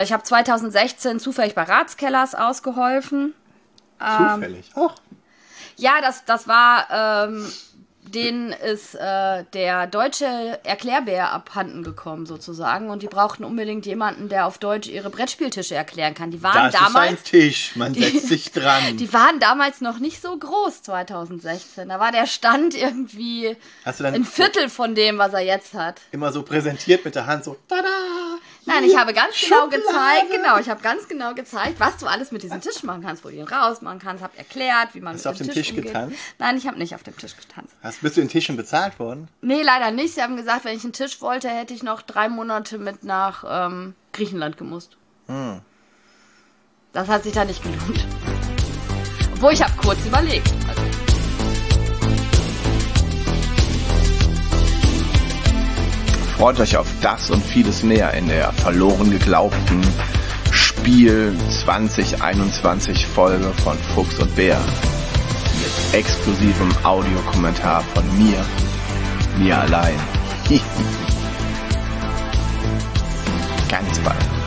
Ich habe 2016 zufällig bei Ratskellers ausgeholfen. Zufällig? Ach. Ja, das war, denen ist der deutsche Erklärbär abhanden gekommen sozusagen und die brauchten unbedingt jemanden, der auf Deutsch ihre Brettspieltische erklären kann. Die waren das damals, ist ein Tisch, man setzt sich dran. Die waren damals noch nicht so groß 2016. Da war der Stand irgendwie ein Viertel von dem, was er jetzt hat. Immer so präsentiert mit der Hand so, tada! Nein, ich habe ganz genau gezeigt, was du alles mit diesem Tisch machen kannst, wo du ihn rausmachen kannst, habe erklärt, wie man Hast mit du dem auf dem Tisch umgeht. getanzt? Nein, ich habe nicht auf dem Tisch getanzt. Bist du in Tischen bezahlt worden? Nee, leider nicht. Sie haben gesagt, wenn ich einen Tisch wollte, hätte ich noch 3 Monate mit nach Griechenland gemusst. Das hat sich da nicht gelohnt. Obwohl, ich habe kurz überlegt. Freut euch auf das und vieles mehr in der verloren geglaubten Spiel 2021 Folge von Fuchs und Bär. Mit exklusivem Audiokommentar von mir allein. Ganz bald.